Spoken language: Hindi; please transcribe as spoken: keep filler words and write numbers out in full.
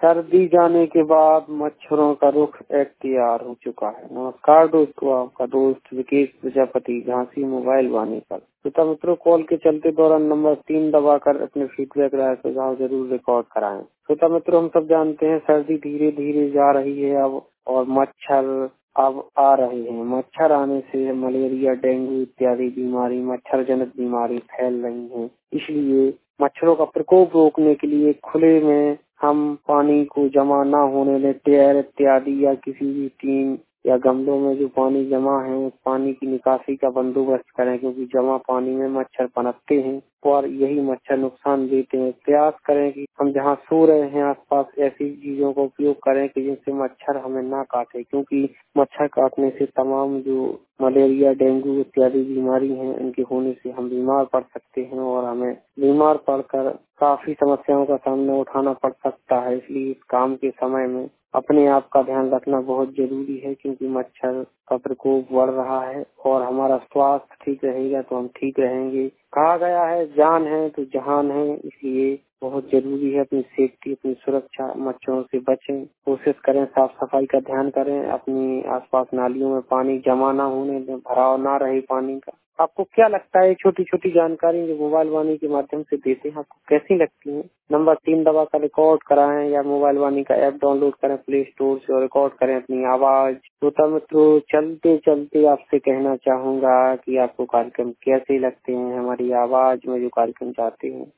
सर्दी जाने के बाद मच्छरों का रुख एख्तियार हो चुका है। नमस्कार दोस्तों, आपका दोस्त विकेश प्रजापति, झांसी मोबाइल वाणी पर। श्रोता मित्रों, कॉल के चलते दौरान नंबर तीन दबाकर अपने फीडबैक राय सुझाव जरूर रिकॉर्ड कराएं। श्रोता मित्रों, हम सब जानते हैं सर्दी धीरे धीरे जा रही है अब, और मच्छर अब आ रहे हैं। मच्छर आने से मलेरिया, डेंगू इत्यादि बीमारी, मच्छर जनित बीमारी फैल रही हैं। इसलिए मच्छरों का प्रकोप रोकने के लिए खुले में हम पानी को जमा न होने दें। टैर इत्यादि या किसी भी टीन या गमलों में जो पानी जमा है उस पानी की निकासी का बंदोबस्त करें, क्योंकि जमा पानी में मच्छर पनपते हैं और यही मच्छर नुकसान देते हैं। प्रयास करें कि हम जहाँ सो रहे हैं आसपास ऐसी चीजों का उपयोग करें कि जिनसे मच्छर हमें ना काटे, क्योंकि मच्छर काटने से तमाम जो मलेरिया, डेंगू इत्यादि बीमारी हैं इनके होने से हम बीमार पड़ सकते हैं और हमें बीमार पड़कर काफी समस्याओं का सामना उठाना पड़ सकता है। इसलिए इस काम के समय में अपने आप का ध्यान रखना बहुत जरूरी है, क्योंकि मच्छर का प्रकोप बढ़ रहा है और हमारा स्वास्थ्य ठीक रहेगा तो हम ठीक रहेंगे। कहा गया है जान है तो जहान है, इसलिए बहुत जरूरी है अपनी सेफ्टी, अपनी सुरक्षा। मच्छरों से बचें, कोशिश करें साफ सफाई का ध्यान करें, अपनी आसपास नालियों में पानी जमा ना होने दें, भराव ना रहे पानी का। आपको क्या लगता है छोटी छोटी जानकारी जो मोबाइल वाणी के माध्यम से देते हैं आपको कैसी लगती है? नंबर तीन दबा कर रिकॉर्ड कराएं या मोबाइल वाणी का ऐप डाउनलोड करें प्ले स्टोर से और रिकॉर्ड करें अपनी आवाज। श्रोता मित्रों, चलते चलते आपसे कहना चाहूंगा कि आपको कार्यक्रम कैसे लगते हैं, हमारी आवाज में जो कार्यक्रम चाहते हैं